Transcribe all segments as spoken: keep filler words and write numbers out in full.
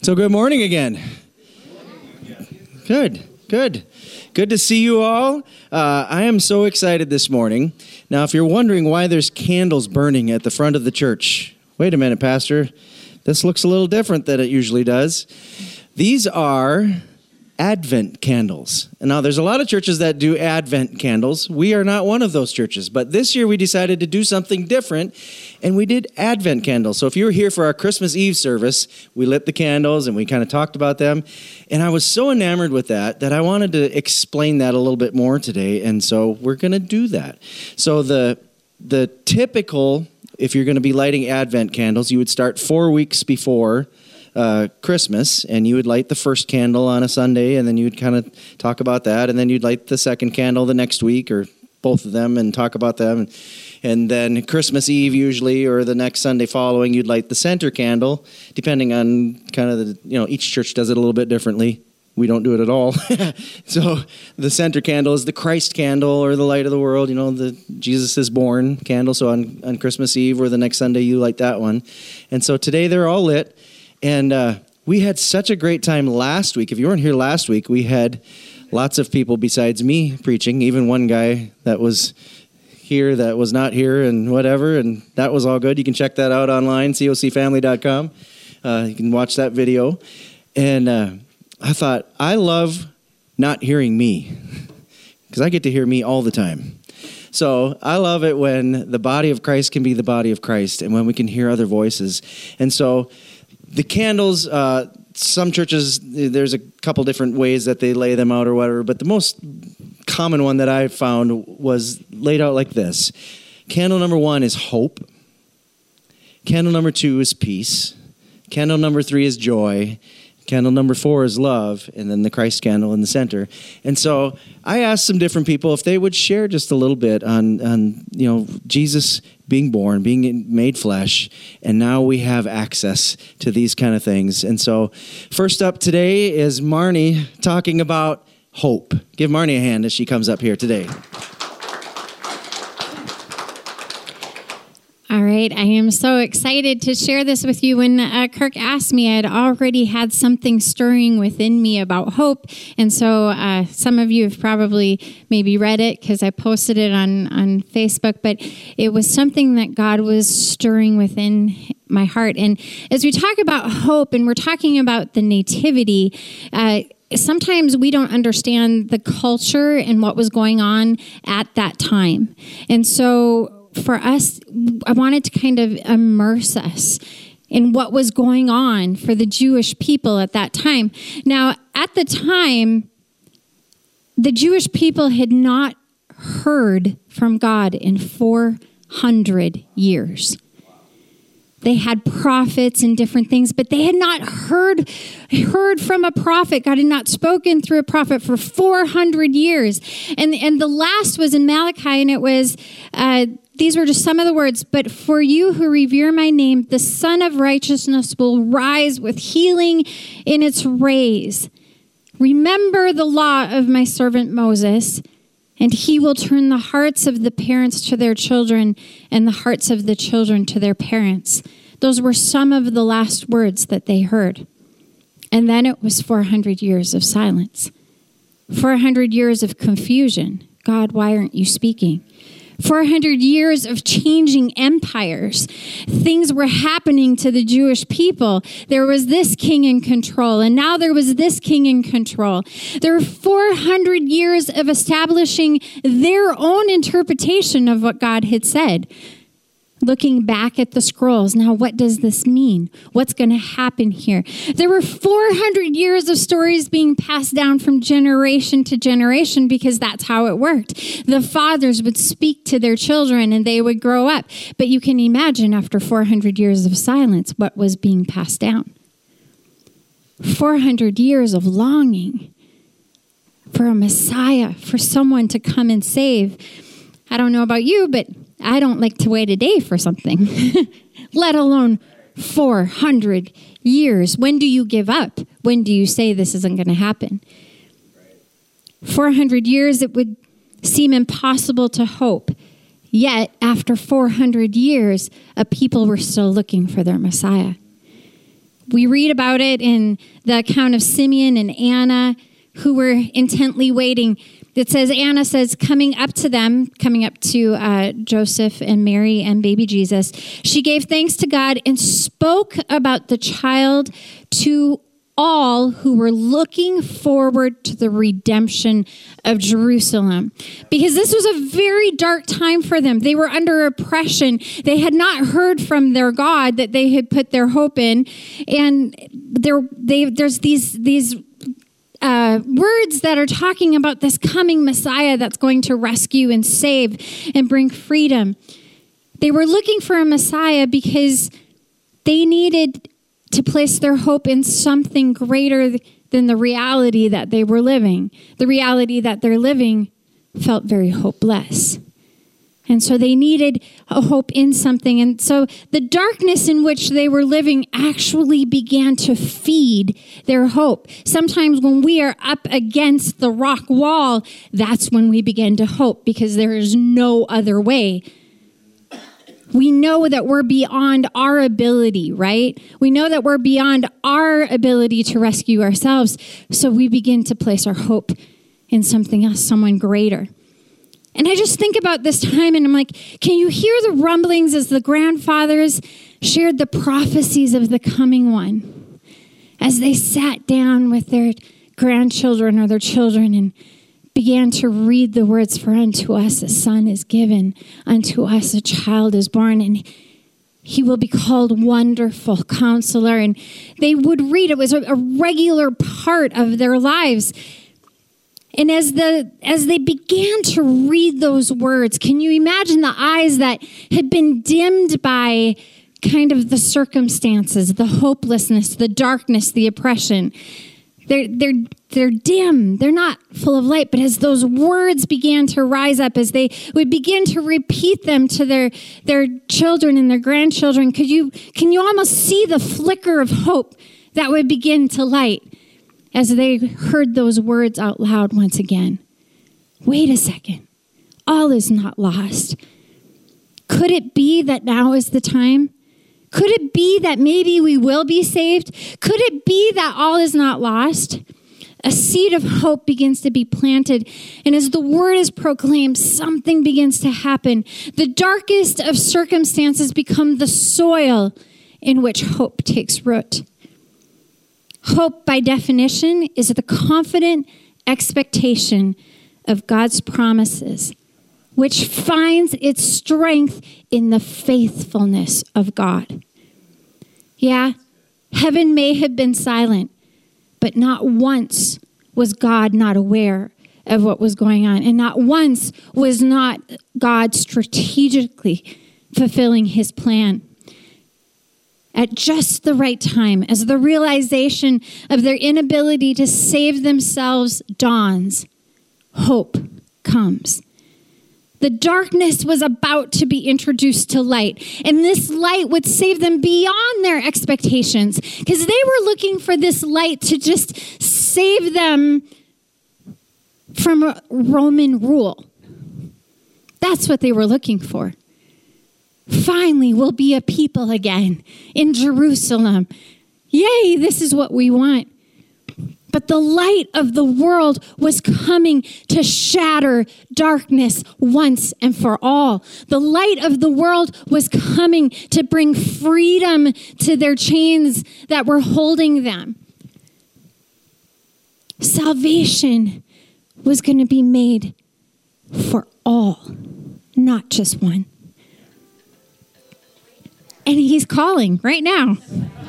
So good morning again. Good, good. Good to see you all. Uh, I am so excited this morning. Now, if you're wondering why there's candles burning at the front of the church, wait a minute, Pastor. This looks a little different than it usually does. These are Advent candles. And now, there's a lot of churches that do Advent candles. We are not one of those churches. But this year, we decided to do something different, and we did Advent candles. So if you were here for our Christmas Eve service, we lit the candles, and we kind of talked about them. And I was so enamored with that that I wanted to explain that a little bit more today. And so we're going to do that. So the the typical, if you're going to be lighting Advent candles, you would start four weeks before Uh, Christmas, and you would light the first candle on a Sunday, and then you'd kind of talk about that, and then you'd light the second candle the next week, or both of them, and talk about them, and, and then Christmas Eve usually, or the next Sunday following, you'd light the center candle, depending on kind of the, you know, each church does it a little bit differently. We don't do it at all. So the center candle is the Christ candle, or the light of the world, you know, the Jesus is born candle. So on, on Christmas Eve or the next Sunday, you light that one. And so today they're all lit. And uh, we had such a great time last week. If you weren't here last week, we had lots of people besides me preaching, even one guy that was here that was not here and whatever, and that was all good. You can check that out online, C O C family dot com. Uh, you can watch that video. And uh, I thought, I love not hearing me, because I get to hear me all the time. So I love it when the body of Christ can be the body of Christ, and when we can hear other voices. And so the candles, uh, some churches, there's a couple different ways that they lay them out or whatever, but the most common one that I found was laid out like this. Candle number one is hope. Candle number two is peace. Candle number three is joy. Candle number four is love, and then the Christ candle in the center. And so I asked some different people if they would share just a little bit on, on you know, Jesus being born, being made flesh, and now we have access to these kind of things. And so first up today is Marnie talking about hope. Give Marnie a hand as she comes up here today. All right, I am so excited to share this with you. When uh, Kirk asked me, I had already had something stirring within me about hope. And so uh, some of you have probably maybe read it because I posted it on, on Facebook, but it was something that God was stirring within my heart. And as we talk about hope and we're talking about the nativity, uh, sometimes we don't understand the culture and what was going on at that time. And so for us, I wanted to kind of immerse us in what was going on for the Jewish people at that time. Now, at the time, the Jewish people had not heard from God in four hundred years. They had prophets and different things, but they had not heard heard from a prophet. God had not spoken through a prophet for four hundred years. And, and the last was in Malachi, and it was, uh, these were just some of the words, but for you who revere my name, the Son of Righteousness will rise with healing in its rays. Remember the law of my servant Moses, and he will turn the hearts of the parents to their children and the hearts of the children to their parents. Those were some of the last words that they heard. And then it was four hundred years of silence. four hundred years of confusion. God, why aren't you speaking? four hundred years of changing empires. Things were happening to the Jewish people. There was this king in control, and now there was this king in control. There were four hundred years of establishing their own interpretation of what God had said. Looking back at the scrolls, now what does this mean? What's going to happen here? There were four hundred years of stories being passed down from generation to generation because that's how it worked. The fathers would speak to their children and they would grow up. But you can imagine after four hundred years of silence, what was being passed down. four hundred years of longing for a Messiah, for someone to come and save. I don't know about you, but I don't like to wait a day for something, let alone four hundred years. When do you give up? When do you say this isn't going to happen? four hundred years, it would seem impossible to hope. Yet, after four hundred years, a people were still looking for their Messiah. We read about it in the account of Simeon and Anna, who were intently waiting. It says, Anna says, coming up to them, coming up to uh, Joseph and Mary and baby Jesus, she gave thanks to God and spoke about the child to all who were looking forward to the redemption of Jerusalem. Because this was a very dark time for them. They were under oppression. They had not heard from their God that they had put their hope in. And there, they, there's these, these uh, words that are talking about this coming Messiah that's going to rescue and save and bring freedom. They were looking for a Messiah because they needed to place their hope in something greater than the reality that they were living. The reality that they're living felt very hopeless. And so they needed a hope in something. And so the darkness in which they were living actually began to feed their hope. Sometimes when we are up against the rock wall, that's when we begin to hope, because there is no other way. We know that we're beyond our ability, right? We know that we're beyond our ability to rescue ourselves. So we begin to place our hope in something else, someone greater. And I just think about this time and I'm like, can you hear the rumblings as the grandfathers shared the prophecies of the coming one? As they sat down with their grandchildren or their children and began to read the words, for unto us a son is given, unto us a child is born, and he will be called Wonderful Counselor. And they would read, it was a regular part of their lives. And as the as they began to read those words, can you imagine the eyes that had been dimmed by kind of the circumstances, the hopelessness, the darkness, the oppression? They're, they're, they're dim. They're not full of light. But as those words began to rise up, as they would begin to repeat them to their, their children and their grandchildren, could you, can you almost see the flicker of hope that would begin to light as they heard those words out loud once again? Wait a second. All is not lost. Could it be that now is the time? Could it be that maybe we will be saved? Could it be that all is not lost? A seed of hope begins to be planted. And as the word is proclaimed, something begins to happen. The darkest of circumstances become the soil in which hope takes root. Hope, by definition, is the confident expectation of God's promises, which finds its strength in the faithfulness of God. Yeah, heaven may have been silent, but not once was God not aware of what was going on. And not once was not God strategically fulfilling his plan. At just the right time, as the realization of their inability to save themselves dawns, hope comes. The darkness was about to be introduced to light, and this light would save them beyond their expectations, because they were looking for this light to just save them from Roman rule. That's what they were looking for. Finally, we'll be a people again in Jerusalem. Yay, this is what we want. But the light of the world was coming to shatter darkness once and for all. The light of the world was coming to bring freedom to their chains that were holding them. Salvation was going to be made for all, not just one. And he's calling right now.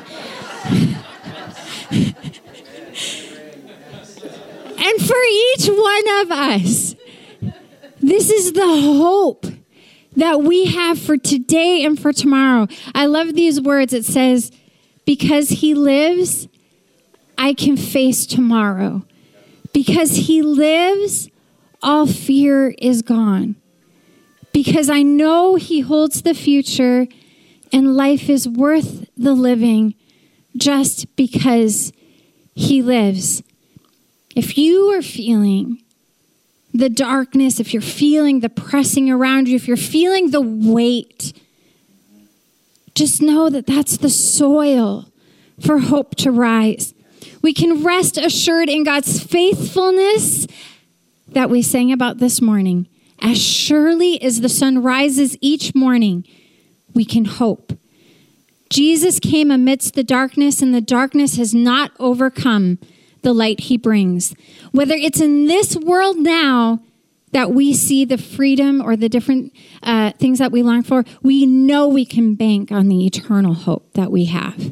And for each one of us, this is the hope that we have for today and for tomorrow. I love these words. It says, because he lives, I can face tomorrow. Because he lives, all fear is gone. Because I know he holds the future and life is worth the living just because he lives. If you are feeling the darkness, if you're feeling the pressing around you, if you're feeling the weight, just know that that's the soil for hope to rise. We can rest assured in God's faithfulness that we sang about this morning. As surely as the sun rises each morning, we can hope. Jesus came amidst the darkness, and the darkness has not overcome the light he brings. Whether it's in this world now that we see the freedom or the different uh, things that we long for, we know we can bank on the eternal hope that we have.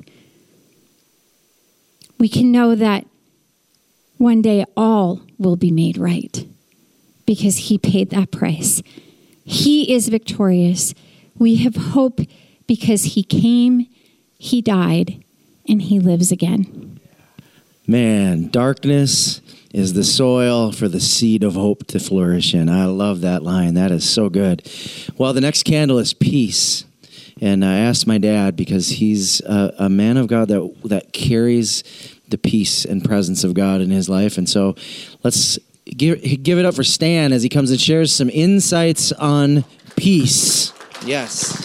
We can know that one day all will be made right because he paid that price. He is victorious. We have hope because he came, he died, and he lives again. Man, darkness is the soil for the seed of hope to flourish in. I love that line. That is so good. Well, the next candle is peace. And I asked my dad, because he's a, a man of God that that carries the peace and presence of God in his life. And so let's give, give it up for Stan as he comes and shares some insights on peace. Yes.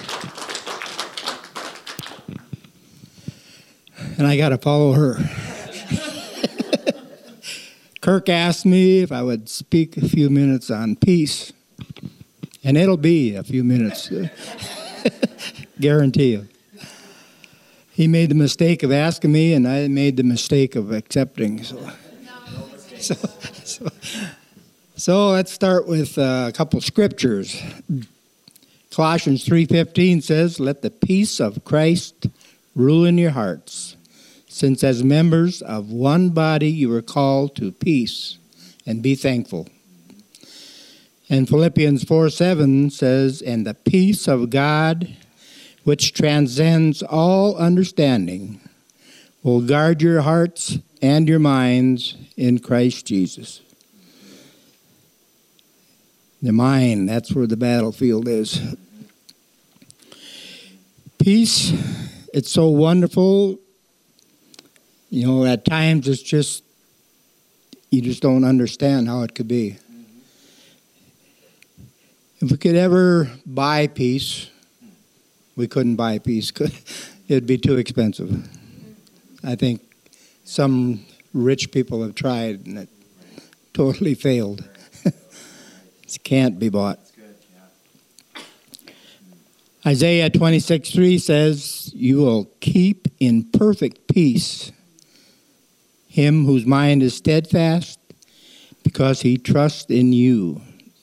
And I got to follow her. Kirk asked me if I would speak a few minutes on peace. And it'll be a few minutes. Guarantee you. He made the mistake of asking me, and I made the mistake of accepting. So, so, so, so let's start with uh, a couple scriptures. Colossians three fifteen says, "Let the peace of Christ rule in your hearts, since as members of one body you are called to peace, and be thankful." And Philippians four seven says, "And the peace of God, which transcends all understanding, will guard your hearts and your minds in Christ Jesus." The mind, that's where the battlefield is. Peace, it's so wonderful. You know, at times it's just, you just don't understand how it could be. If we could ever buy peace, we couldn't buy peace. It'd be too expensive. I think some rich people have tried and it totally failed. It can't be bought. Isaiah twenty-six three says, "You will keep in perfect peace him whose mind is steadfast, because he trusts in you."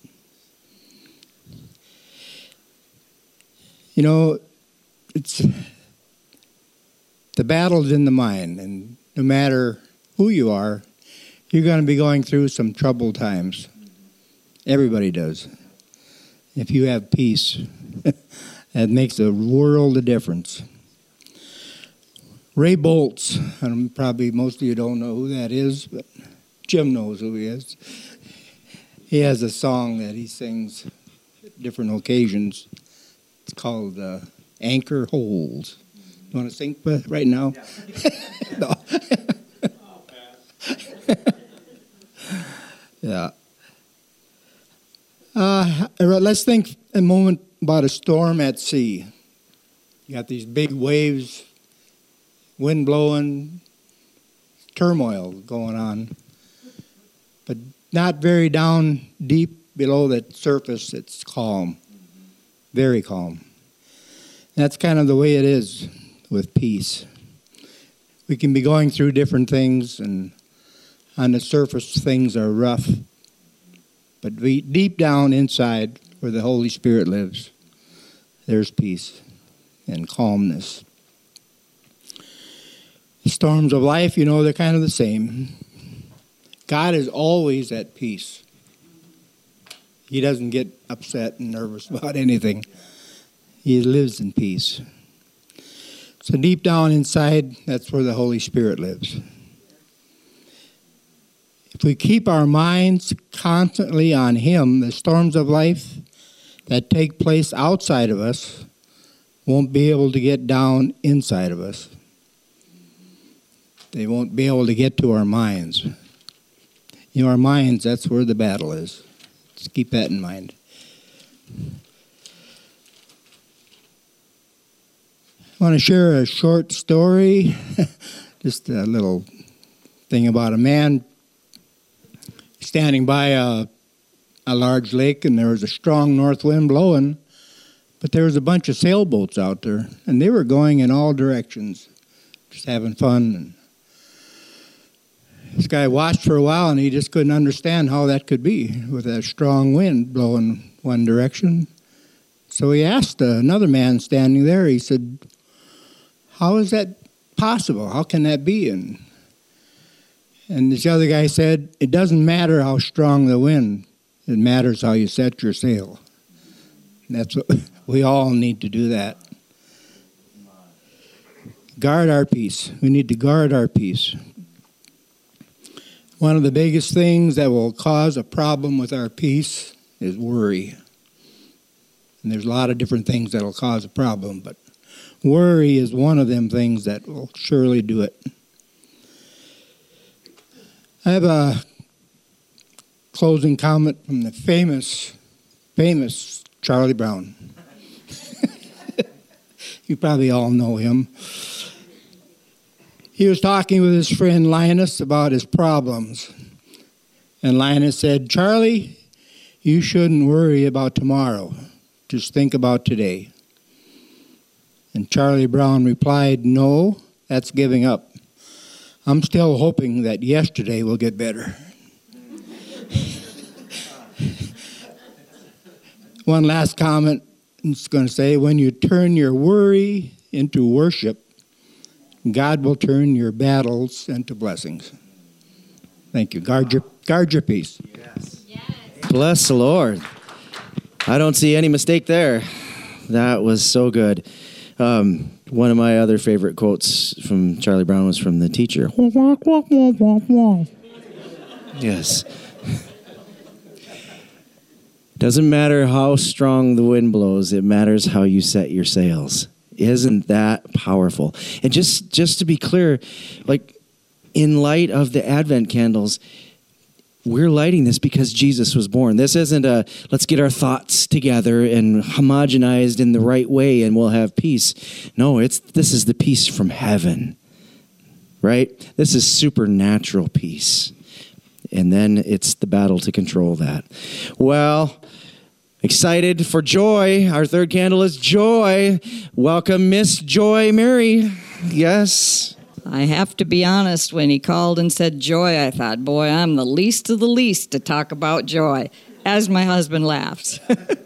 You know, it's the battle's in the mind, and no matter who you are, you're going to be going through some troubled times. Everybody does. If you have peace, that makes a world of difference. Ray Boltz, and probably most of you don't know who that is, but Jim knows who he is. He has a song that he sings at different occasions. It's called uh, Anchor Holds. You want to sing right now? No. Yeah. Uh, let's think a moment about a storm at sea. You got these big waves, wind blowing, turmoil going on, but not very down deep below the surface. It's calm, very calm. That's kind of the way it is with peace. We can be going through different things, and on the surface things are rough, but we, deep down inside where the Holy Spirit lives, there's peace and calmness. The storms of life, you know, they're kind of the same. God is always at peace. He doesn't get upset and nervous about anything. He lives in peace. So deep down inside, that's where the Holy Spirit lives. If we keep our minds constantly on Him, the storms of life that take place outside of us won't be able to get down inside of us. They won't be able to get to our minds. You know, our minds, that's where the battle is. Just keep that in mind. want to share a short story, just a little thing about a man standing by a, a large lake, and there was a strong north wind blowing, but there was a bunch of sailboats out there, and they were going in all directions, just having fun. And this guy watched for a while, and he just couldn't understand how that could be with that strong wind blowing one direction. So he asked another man standing there, he said, "How is that possible? How can that be?" And, and this other guy said, "It doesn't matter how strong the wind. It matters how you set your sail." And that's what we all need to do that. Guard our peace. We need to guard our peace. One of the biggest things that will cause a problem with our peace is worry. And there's a lot of different things that will cause a problem, but worry is one of them things that will surely do it. I have a closing comment from the famous, famous Charlie Brown. You probably all know him. He was talking with his friend Linus about his problems. And Linus said, "Charlie, you shouldn't worry about tomorrow. Just think about today." And Charlie Brown replied, "No, that's giving up. I'm still hoping that yesterday will get better." One last comment I'm just going to say, when you turn your worry into worship, God will turn your battles into blessings. Thank you. Guard your, guard your peace. Yes. Yes. Bless the Lord. I don't see any mistake there. That was so good. Um, one of my other favorite quotes from Charlie Brown was from the teacher. Yes. Doesn't matter how strong the wind blows, it matters how you set your sails. Isn't that powerful? And just, just to be clear, like in light of the Advent candles, we're lighting this because Jesus was born. This isn't a, let's get our thoughts together and homogenized in the right way and we'll have peace. No, it's this is the peace from heaven, right? This is supernatural peace. And then it's the battle to control that. Well, excited for joy. Our third candle is joy. Welcome, Miss Joy Mary. Yes. I have to be honest, when he called and said joy, I thought, boy, I'm the least of the least to talk about joy, as my husband laughs.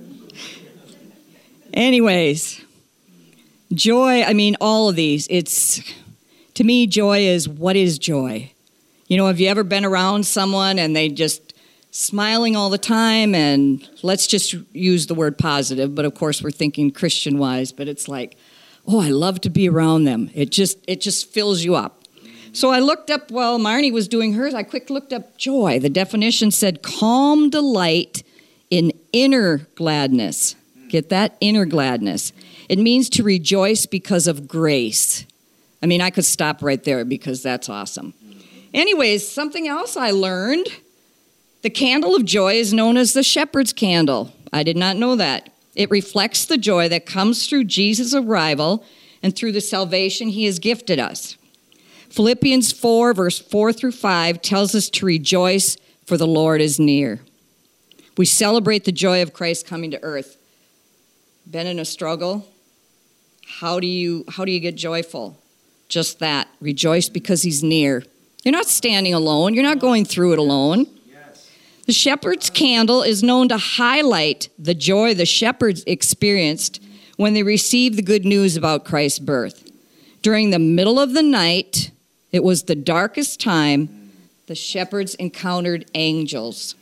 Anyways, joy, I mean, all of these, it's, to me, joy is, what is joy? You know, have you ever been around someone and they just smiling all the time, and let's just use the word positive, but of course we're thinking Christian-wise, but it's like, oh, I love to be around them. It just it just fills you up. So I looked up, while Marnie was doing hers, I quick looked up joy. The definition said calm delight in inner gladness. Get that? Inner gladness. It means to rejoice because of grace. I mean, I could stop right there because that's awesome. Anyways, something else I learned. The candle of joy is known as the shepherd's candle. I did not know that. It reflects the joy that comes through Jesus' arrival and through the salvation he has gifted us. Philippians four, verse four through five tells us to rejoice, for the Lord is near. We celebrate the joy of Christ coming to earth. Been in a struggle? How do you, how do you get joyful? Just that. Rejoice because he's near. You're not standing alone. You're not going through it alone. The shepherd's candle is known to highlight the joy the shepherds experienced when they received the good news about Christ's birth. During the middle of the night, it was the darkest time, the shepherds encountered angels.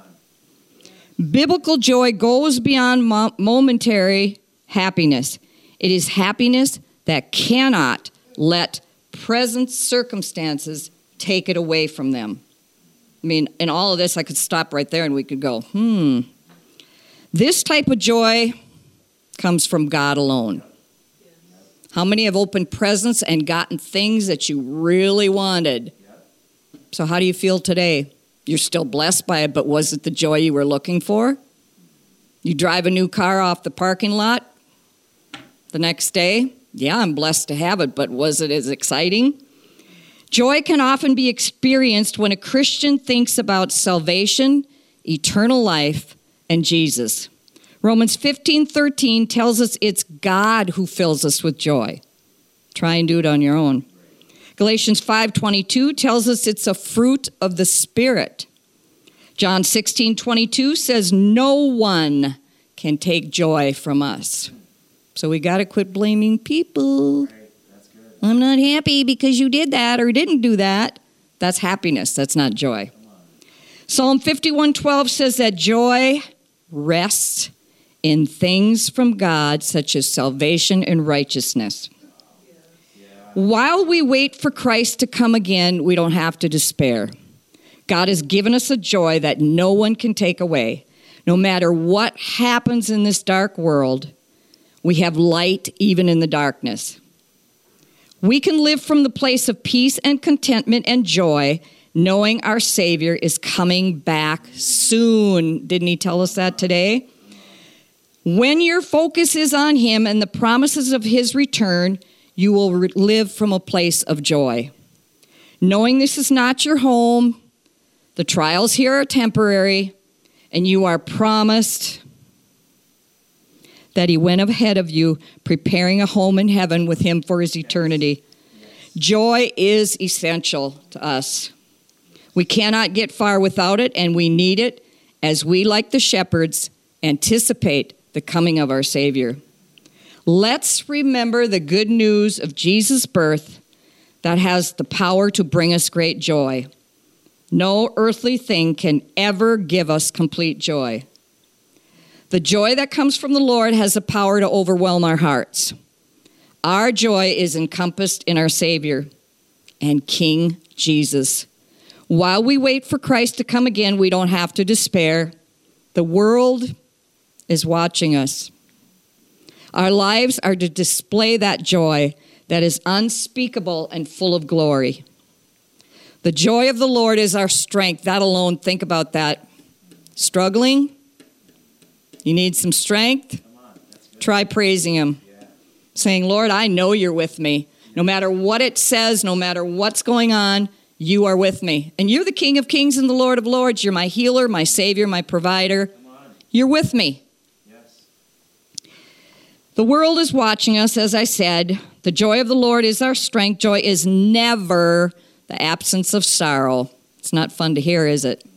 Biblical joy goes beyond mo- momentary happiness. It is happiness that cannot let present circumstances take it away from them. I mean, in all of this, I could stop right there and we could go, hmm. This type of joy comes from God alone. How many have opened presents and gotten things that you really wanted? So how do you feel today? You're still blessed by it, but was it the joy you were looking for? You drive a new car off the parking lot the next day, Yeah, I'm blessed to have it, but was it as exciting? Joy can often be experienced when a Christian thinks about salvation, eternal life, and Jesus. Romans fifteen thirteen tells us it's God who fills us with joy. Try and do it on your own. Galatians five twenty-two tells us it's a fruit of the Spirit. John sixteen twenty-two says no one can take joy from us. So we got to quit blaming people. I'm not happy because you did that or didn't do that. That's happiness. That's not joy. Psalm fifty-one twelve says that joy rests in things from God, such as salvation and righteousness. While we wait for Christ to come again, we don't have to despair. God has given us a joy that no one can take away. No matter what happens in this dark world, we have light even in the darkness. We can live from the place of peace and contentment and joy, knowing our Savior is coming back soon. Didn't he tell us that today? When your focus is on him and the promises of his return, you will re- live from a place of joy. Knowing this is not your home, the trials here are temporary, and you are promised that he went ahead of you, preparing a home in heaven with him for his eternity. Joy is essential to us. We cannot get far without it, and we need it as we, like the shepherds, anticipate the coming of our Savior. Let's remember the good news of Jesus' birth that has the power to bring us great joy. No earthly thing can ever give us complete joy. The joy that comes from the Lord has the power to overwhelm our hearts. Our joy is encompassed in our Savior and King Jesus. While we wait for Christ to come again, we don't have to despair. The world is watching us. Our lives are to display that joy that is unspeakable and full of glory. The joy of the Lord is our strength. That alone, think about that. Struggling? You need some strength? Try praising him. Saying, Lord, I know you're with me. No matter what it says, no matter what's going on, you are with me. And you're the King of Kings and the Lord of Lords. You're my healer, my Savior, my provider. You're with me. The world is watching us, as I said. The joy of the Lord is our strength. Joy is never the absence of sorrow. It's not fun to hear, is it?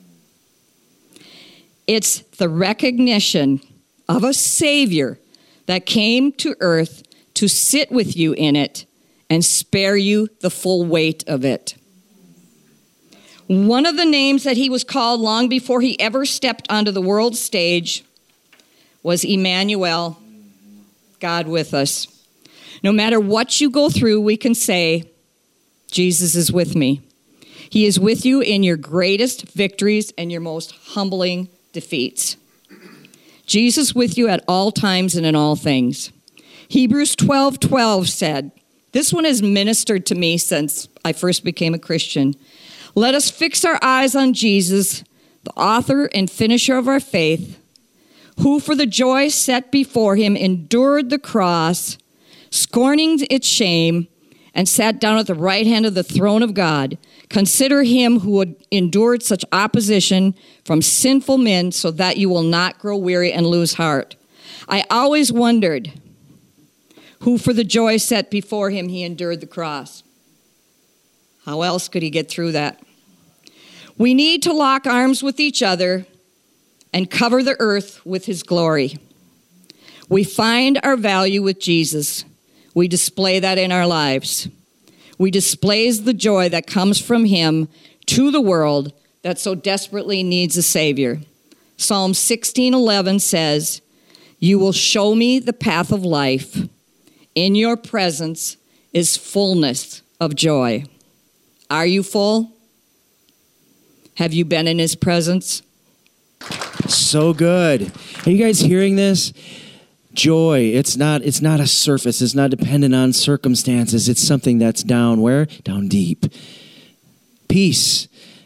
It's the recognition of a Savior that came to earth to sit with you in it and spare you the full weight of it. One of the names that he was called long before he ever stepped onto the world stage was Emmanuel, God with us. No matter what you go through, we can say, Jesus is with me. He is with you in your greatest victories and your most humbling defeats. Jesus with you at all times and in all things. Hebrews twelve twelve said, this one has ministered to me since I first became a Christian. Let us fix our eyes on Jesus, the author and finisher of our faith, who for the joy set before him endured the cross, scorning its shame, and sat down at the right hand of the throne of God. Consider him who had endured such opposition from sinful men so that you will not grow weary and lose heart. I always wondered who for the joy set before him he endured the cross. How else could he get through that? We need to lock arms with each other and cover the earth with his glory. We find our value with Jesus. We display that in our lives. We display the joy that comes from him to the world that so desperately needs a Savior. Psalm sixteen eleven says, you will show me the path of life. In your presence is fullness of joy. Are you full? Have you been in his presence? So good. Are you guys hearing this? Joy, it's not it's not a surface. It's not dependent on circumstances. It's something that's down where? Down deep. Peace.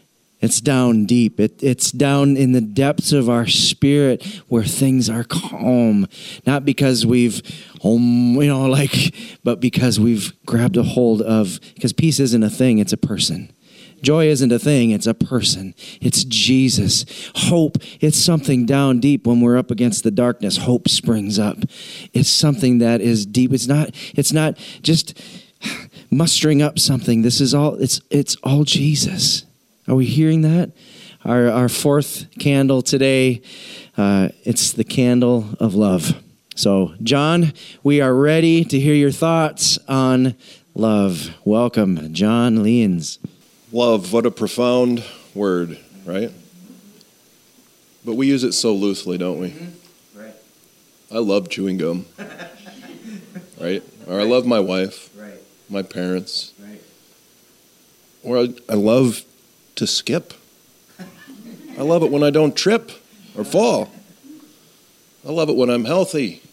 It's down deep. It, it's down in the depths of our spirit where things are calm. Not because we've, um, you know, like, but because we've grabbed a hold of, because peace isn't a thing, it's a person. Joy isn't a thing, it's a person. It's Jesus. Hope, it's something down deep when we're up against the darkness. Hope springs up. It's something that is deep. It's not, it's not just mustering up something. This is all, it's it's all Jesus. Are we hearing that? Our our fourth candle today, uh, it's the candle of love. So, John, we are ready to hear your thoughts on love. Welcome, John Leans. Love, what a profound word, right? But we use it so loosely, don't we? Mm-hmm. Right. I love chewing gum, right? Or I love my wife, Right. my parents. Right. Or I, I love to skip. I love it when I don't trip or fall. I love it when I'm healthy.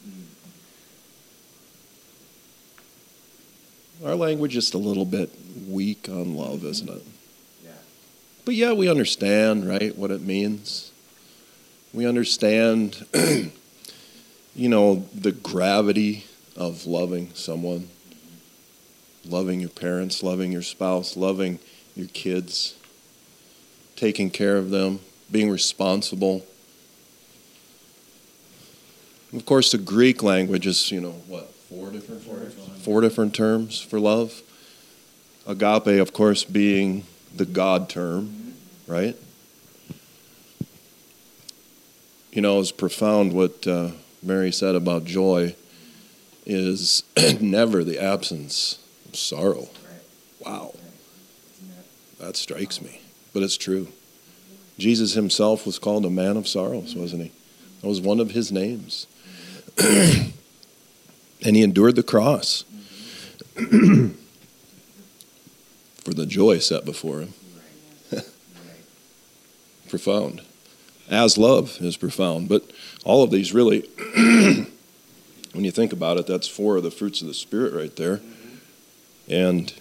Our language is a little bit weak on love, isn't it? Yeah. But yeah, we understand, right, what it means. We understand, you know, the gravity of loving someone. Loving your parents, loving your spouse, loving your kids, taking care of them, being responsible. Of course, the Greek language is, you know, what, four different four different, four different terms for love. Agape, of course, being the God term, right? You know, it's profound what uh, Mary said about joy is never the absence of sorrow. Wow. That strikes me, but it's true. Jesus himself was called a man of sorrows, wasn't he? That was one of his names. And he endured the cross for the joy set before him. Profound. As love is profound. But all of these really, when you think about it, that's four of the fruits of the Spirit right there. And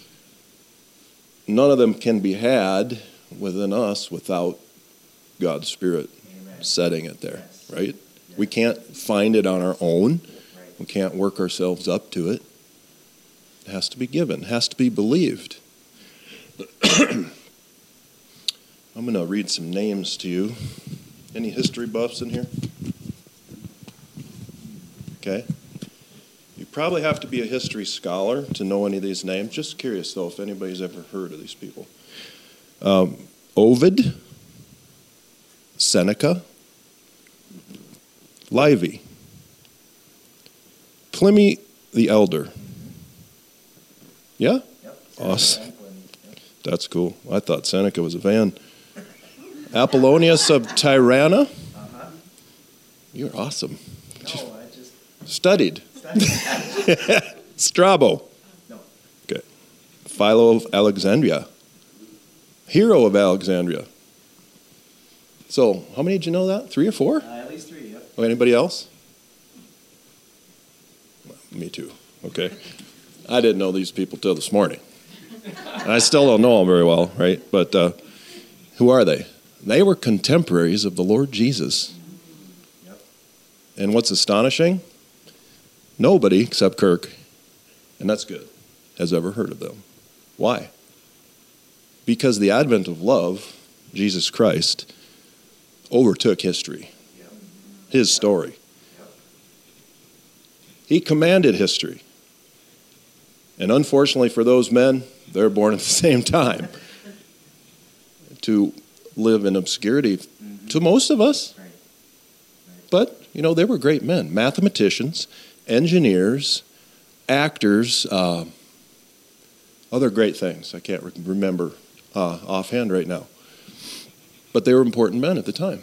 none of them can be had within us without God's Spirit Amen. Setting it there, yes. Right? Yes. We can't find it on our own. Right. We can't work ourselves up to it. It has to be given. It has to be believed. I'm going to read some names to you. Any history buffs in here? Okay. You probably have to be a history scholar to know any of these names. Just curious, though, if anybody's ever heard of these people. Um, Ovid, Seneca, Livy, Pliny the Elder. Yeah? Yep. Awesome. That's cool. I thought Seneca was a van. Apollonius of Tyranna. Uh-huh. You're awesome. No, I just... Studied. Studied. Strabo. No. Okay. Philo of Alexandria. Hero of Alexandria. So, how many did you know that? Three or four? Uh, at least three, yep. Oh, anybody else? Me too. Okay. I didn't know these people till this morning. And I still don't know them very well, right? But uh, who are they? They were contemporaries of the Lord Jesus. Yep. And what's astonishing? Nobody except Kirk, and that's good, has ever heard of them. Why? Because the advent of love, Jesus Christ, overtook history. Yep. His story. Yep. He commanded history. And unfortunately for those men, they're born at the same time to live in obscurity mm-hmm. to most of us. Right. Right. But, you know, they were great men. Mathematicians, engineers, actors, uh, other great things. I can't re- remember uh, offhand right now. But they were important men at the time.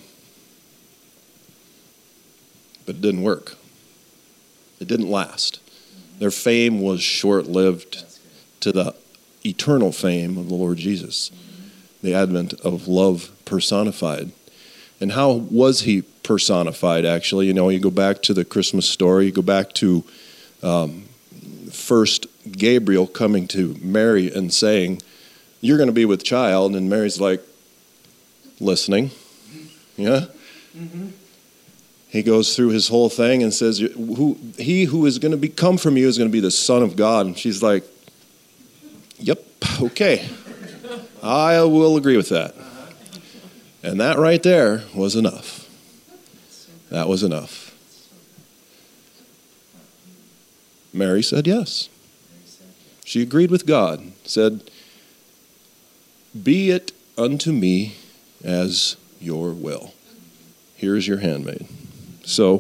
But it didn't work. It didn't last. Mm-hmm. Their fame was short-lived to the eternal fame of the Lord Jesus. Mm-hmm. The advent of love personified. And how was he personified, actually? You know, you go back to the Christmas story, you go back to um, first Gabriel coming to Mary and saying, you're going to be with child. And Mary's like, listening. Yeah? Mm-hmm. He goes through his whole thing and says, "Who he who is going to be, come from you is going to be the Son of God." And she's like, yep, okay. I will agree with that. And that right there was enough. That was enough. Mary said yes. She agreed with God, said, "Be it unto me as your will. Here's your handmaid." So,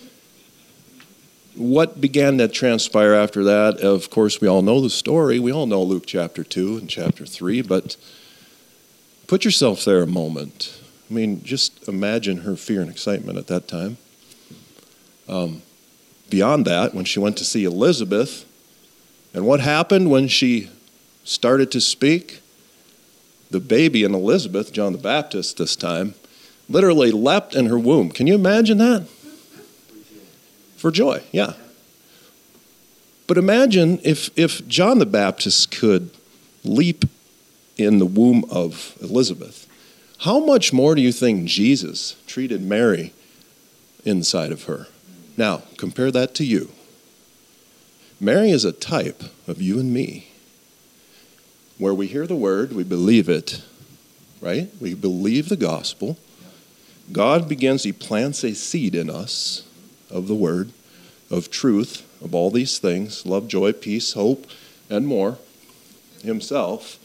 what began to transpire after that? Of course, we all know the story. We all know Luke chapter two and chapter three, but put yourself there a moment. I mean, just imagine her fear and excitement at that time. Um, beyond that, when she went to see Elizabeth, and what happened when she started to speak? The baby in Elizabeth, John the Baptist this time, literally leapt in her womb. Can you imagine that? For joy, yeah. But imagine if, if John the Baptist could leap in the womb of Elizabeth. How much more do you think Jesus treated Mary inside of her? Now, compare that to you. Mary is a type of you and me. Where we hear the word, we believe it, right? We believe the gospel. God begins, he plants a seed in us of the word, of truth, of all these things, love, joy, peace, hope, and more, himself.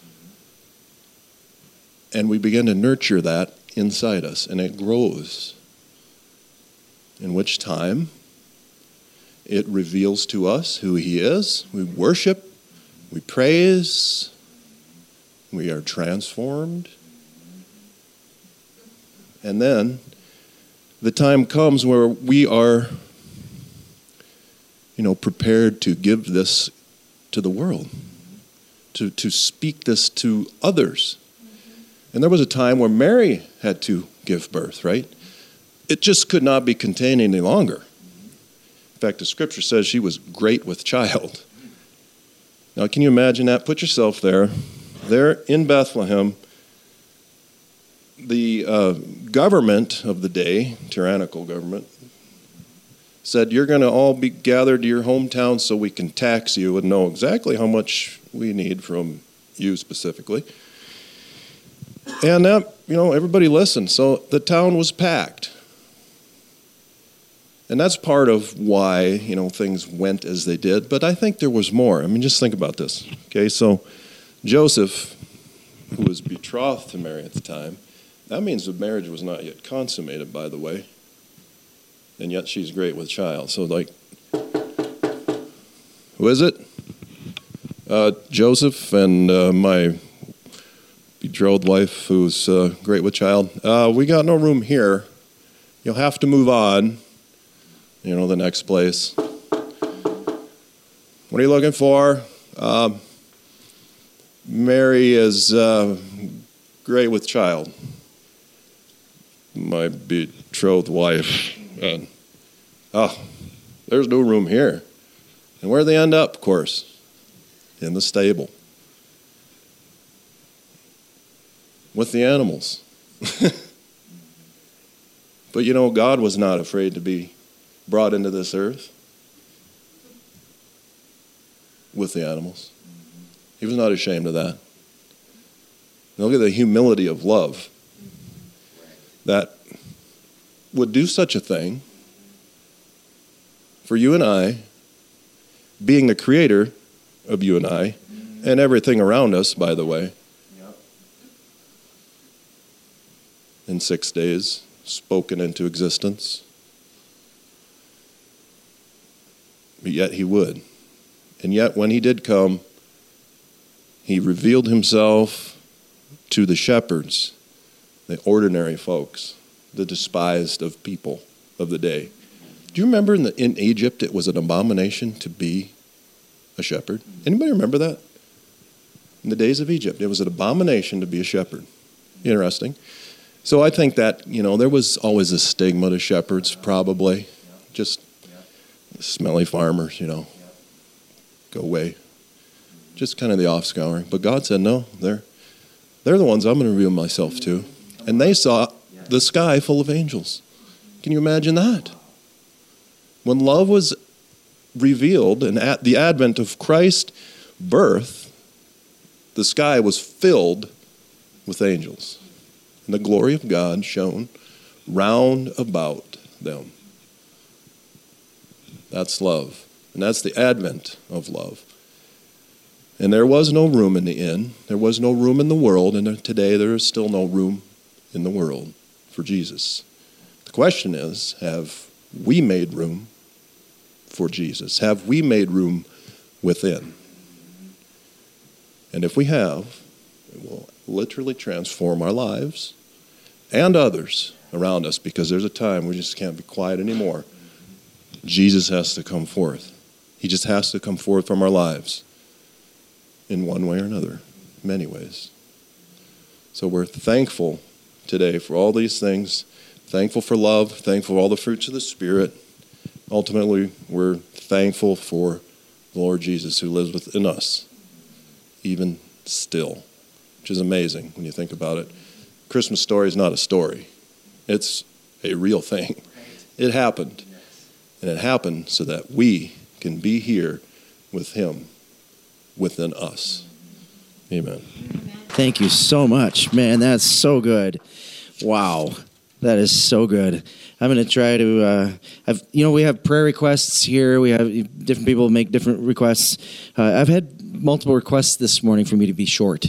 And we begin to nurture that inside us, and it grows. In which time, it reveals to us who he is. We worship, we praise, we are transformed. And then the time comes where we are, you know, prepared to give this to the world, to, to speak this to others. And there was a time where Mary had to give birth, right? It just could not be contained any longer. In fact, the scripture says she was great with child. Now, can you imagine that? Put yourself there. There in Bethlehem, the uh, government of the day, tyrannical government, said, you're going to all be gathered to your hometown so we can tax you and know exactly how much we need from you specifically. And that, you know, everybody listened. So the town was packed. And that's part of why, you know, things went as they did. But I think there was more. I mean, just think about this. Okay, so Joseph, who was betrothed to Mary at the time, that means the marriage was not yet consummated, by the way. And yet she's great with child. So, like, who is it? Uh, Joseph and uh, my betrothed wife, who's uh, great with child. Uh, we got no room here. You'll have to move on. You know, the next place. What are you looking for? Uh, Mary is uh, great with child. My betrothed wife. Uh, oh, there's no room here. And where they end up, of course? In the stable. With the animals. But you know, God was not afraid to be brought into this earth with the animals. He was not ashamed of that. And look at the humility of love that would do such a thing for you and I, being the creator of you and I, and everything around us, by the way. In six days, spoken into existence. But yet he would. And yet when he did come, he revealed himself to the shepherds, the ordinary folks, the despised of people of the day. Do you remember in, the, in Egypt it was an abomination to be a shepherd? Anybody remember that? In the days of Egypt, it was an abomination to be a shepherd. Interesting. So I think that, you know, there was always a stigma to shepherds, probably. Just smelly farmers, you know. Go away. just kind of the offscouring. But God said, no, they're, they're the ones I'm going to reveal myself to. And they saw the sky full of angels. Can you imagine that? When love was revealed and at the advent of Christ's birth, the sky was filled with angels. And the glory of God shone round about them. That's love. And that's the advent of love. And there was no room in the inn. There was no room in the world. And today there is still no room in the world for Jesus. The question is, have we made room for Jesus? Have we made room within? And if we have, it will literally transform our lives and others around us, because there's a time we just can't be quiet anymore. Jesus has to come forth. He just has to come forth from our lives in one way or another, many ways. So we're thankful today for all these things, thankful for love, thankful for all the fruits of the Spirit. Ultimately, we're thankful for the Lord Jesus who lives within us, even still, which is amazing when you think about it. Christmas story is not a story. It's a real thing. It happened. And it happened so that we can be here with him within us. Amen. Thank you so much. Man, that's so good. Wow. That is so good. I'm going to try to, uh, I've, you know, we have prayer requests here. We have different people make different requests. Uh, I've had multiple requests this morning for me to be short.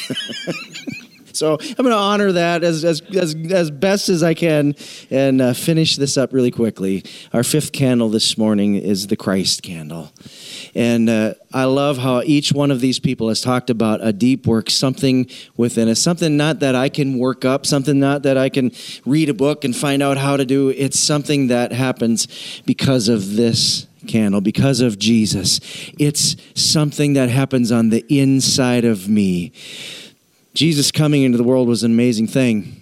So I'm going to honor that as as as, as best as I can and uh, finish this up really quickly. Our fifth candle this morning is the Christ candle. And uh, I love how each one of these people has talked about a deep work, something within us, something not that I can work up, something not that I can read a book and find out how to do. It's something that happens because of this candle, because of Jesus. It's something that happens on the inside of me. Jesus coming into the world was an amazing thing.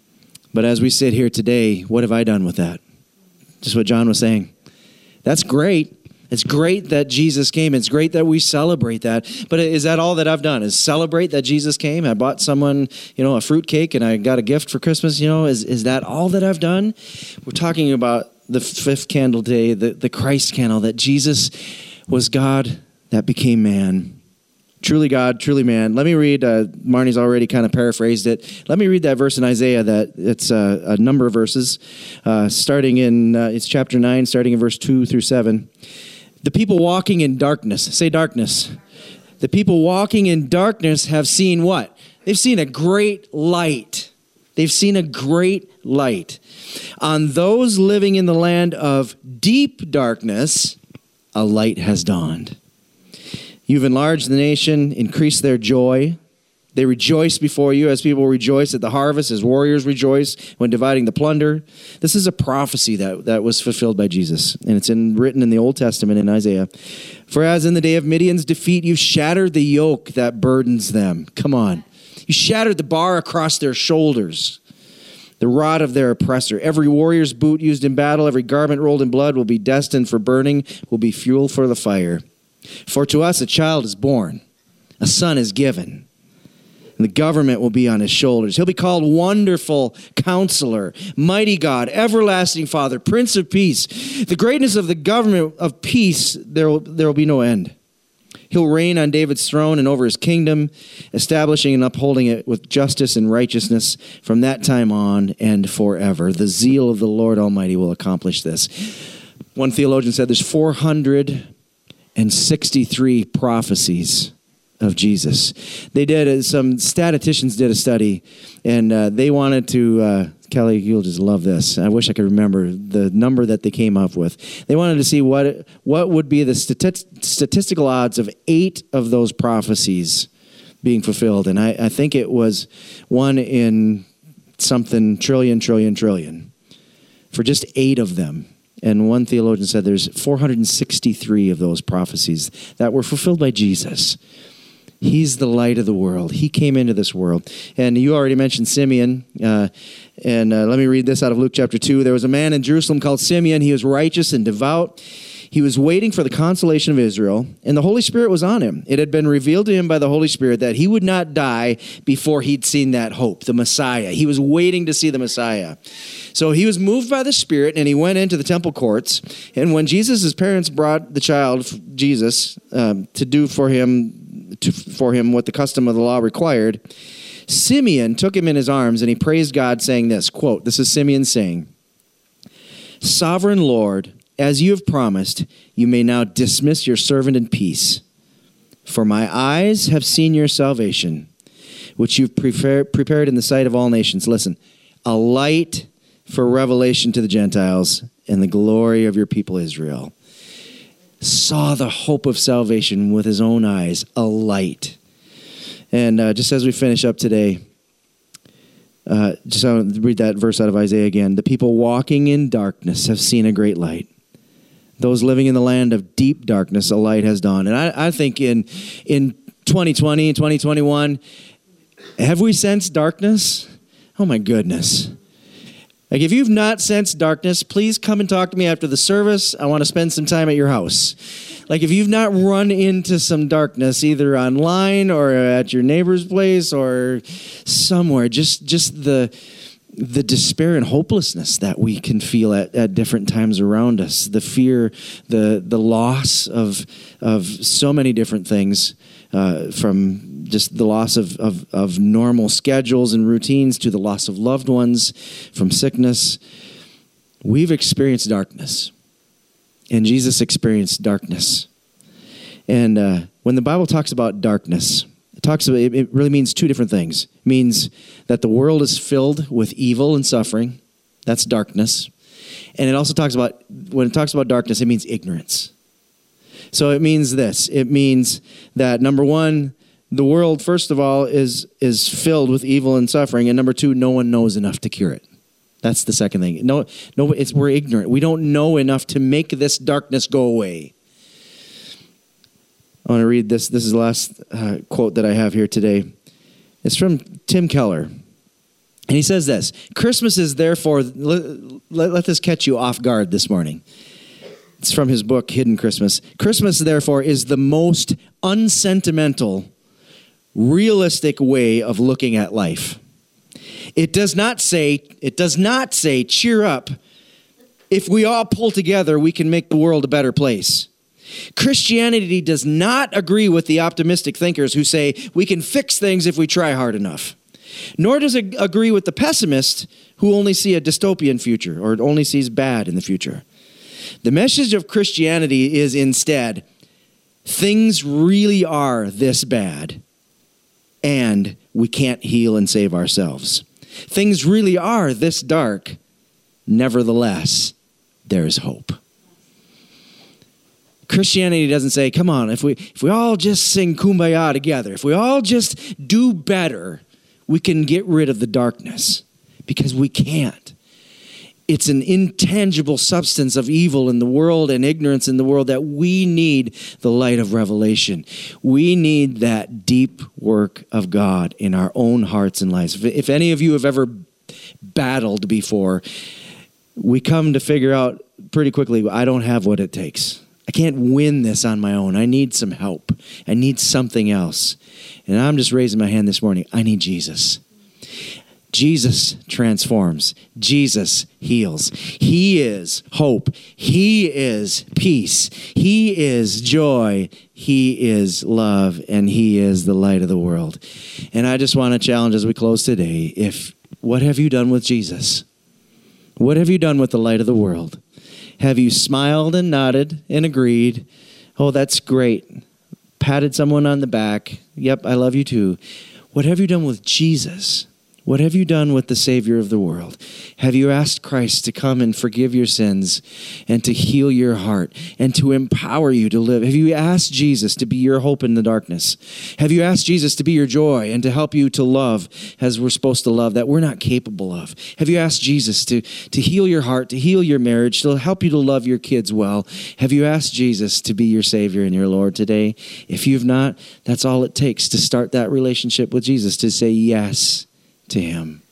But as we sit here today, what have I done with that? Just what John was saying. That's great. It's great that Jesus came. It's great that we celebrate that. But is that all that I've done? Is celebrate that Jesus came? I bought someone, you know, a fruitcake and I got a gift for Christmas. You know, is, is that all that I've done? We're talking about the fifth candle today, the, the Christ candle, that Jesus was God that became man. Truly God, truly man. Let me read, uh, Marnie's already kind of paraphrased it. Let me read that verse in Isaiah, that it's uh, a number of verses, uh, starting in, uh, it's chapter nine, starting in verse two through seven. The people walking in darkness, say darkness. The people walking in darkness have seen what? They've seen a great light. They've seen a great light. On those living in the land of deep darkness, a light has dawned. You've enlarged the nation, increased their joy. They rejoice before you as people rejoice at the harvest, as warriors rejoice when dividing the plunder. This is a prophecy that, that was fulfilled by Jesus, and it's in, written in the Old Testament in Isaiah. For as in the day of Midian's defeat, you shattered the yoke that burdens them. Come on. You shattered the bar across their shoulders, the rod of their oppressor. Every warrior's boot used in battle, every garment rolled in blood will be destined for burning, will be fuel for the fire. For to us a child is born, a son is given, and the government will be on his shoulders. He'll be called Wonderful Counselor, Mighty God, Everlasting Father, Prince of Peace. The greatness of the government of peace, there will, there will be no end. He'll reign on David's throne and over his kingdom, establishing and upholding it with justice and righteousness from that time on and forever. The zeal of the Lord Almighty will accomplish this. One theologian said there's four hundred sixty-three prophecies of Jesus. They did, uh, some statisticians did a study, and uh, they wanted to, uh, Kelly, you'll just love this. I wish I could remember the number that they came up with. They wanted to see what what would be the stati- statistical odds of eight of those prophecies being fulfilled. And I, I think it was one in something trillion, trillion, trillion for just eight of them. And one theologian said there's four hundred sixty-three of those prophecies that were fulfilled by Jesus. He's the light of the world. He came into this world. And you already mentioned Simeon. Uh, and uh, let me read this out of Luke chapter two. There was a man in Jerusalem called Simeon. He was righteous and devout. He was waiting for the consolation of Israel, and the Holy Spirit was on him. It had been revealed to him by the Holy Spirit that he would not die before he'd seen that hope, the Messiah. He was waiting to see the Messiah. So he was moved by the Spirit, and he went into the temple courts. And when Jesus' parents brought the child, Jesus, um, to do for him, to, for him what the custom of the law required, Simeon took him in his arms, and he praised God, saying this, quote, this is Simeon saying, "Sovereign Lord, as you have promised, you may now dismiss your servant in peace. For my eyes have seen your salvation, which you've prepared prepared in the sight of all nations." Listen, a light for revelation to the Gentiles and the glory of your people Israel. Saw the hope of salvation with his own eyes, a light. And uh, just as we finish up today, uh, just I want to read that verse out of Isaiah again. The people walking in darkness have seen a great light. Those living in the land of deep darkness, a light has dawned. And I, I think in in twenty twenty and twenty twenty-one, have we sensed darkness? Oh my goodness. Like if you've not sensed darkness, please come and talk to me after the service. I want to spend some time at your house. Like if you've not run into some darkness, either online or at your neighbor's place or somewhere, just just the... the despair and hopelessness that we can feel at, at different times around us, the fear, the the loss of of so many different things, uh, from just the loss of, of, of normal schedules and routines to the loss of loved ones, from sickness. We've experienced darkness, and Jesus experienced darkness. And uh, when the Bible talks about darkness, It talks about, it really means two different things. It means that the world is filled with evil and suffering. That's darkness. And it also talks about, when it talks about darkness, it means ignorance. So it means this. It means that, number one, the world, first of all, is is filled with evil and suffering. And number two, no one knows enough to cure it. That's the second thing. No, no, it's we're ignorant. We don't know enough to make this darkness go away. I want to read this. This is the last uh, quote that I have here today. It's from Tim Keller. And he says this: Christmas is therefore, let, let, let this catch you off guard this morning. It's from his book, Hidden Christmas. Christmas, therefore, is the most unsentimental, realistic way of looking at life. It does not say, it does not say, cheer up. If we all pull together, we can make the world a better place. Christianity does not agree with the optimistic thinkers who say we can fix things if we try hard enough. Nor does it agree with the pessimists who only see a dystopian future or only sees bad in the future. The message of Christianity is instead, things really are this bad, and we can't heal and save ourselves. Things really are this dark, nevertheless, there is hope. Christianity doesn't say, come on, if we if we all just sing Kumbaya together, if we all just do better, we can get rid of the darkness. Because we can't. It's an intangible substance of evil in the world and ignorance in the world that we need the light of revelation. We need that deep work of God in our own hearts and lives. If, if any of you have ever battled before, we come to figure out pretty quickly, I don't have what it takes. I can't win this on my own. I need some help. I need something else. And I'm just raising my hand this morning. I need Jesus. Jesus transforms. Jesus heals. He is hope. He is peace. He is joy. He is love. And he is the light of the world. And I just want to challenge as we close today, if what have you done with Jesus? What have you done with the light of the world? Have you smiled and nodded and agreed? Oh, that's great. Patted someone on the back. Yep, I love you too. What have you done with Jesus? What have you done with the Savior of the world? Have you asked Christ to come and forgive your sins and to heal your heart and to empower you to live? Have you asked Jesus to be your hope in the darkness? Have you asked Jesus to be your joy and to help you to love as we're supposed to love that we're not capable of? Have you asked Jesus to, to heal your heart, to heal your marriage, to help you to love your kids well? Have you asked Jesus to be your Savior and your Lord today? If you've not, that's all it takes to start that relationship with Jesus, to say yes to him.